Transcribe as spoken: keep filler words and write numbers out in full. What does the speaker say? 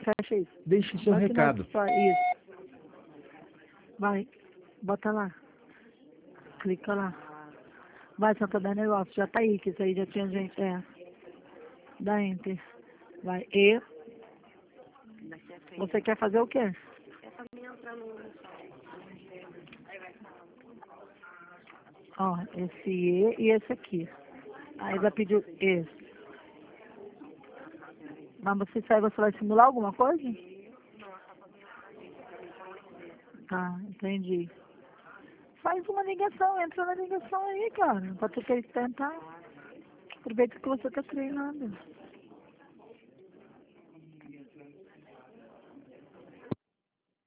fecha isso. Deixe seu Vai que nós recado. fa- Isso. Vai. Bota lá. Clica lá. Vai, Santander Negócio. Já tá aí, que isso aí já tinha gente. É. Dá Enter. Vai. E. Você quer fazer o quê? Ó, esse E e esse aqui. Aí vai pedir esse. Mas você sai, você vai simular alguma coisa? Tá, entendi. Faz uma ligação, entra na ligação aí, cara. Pra tu querer tentar. Aproveita que você tá treinando.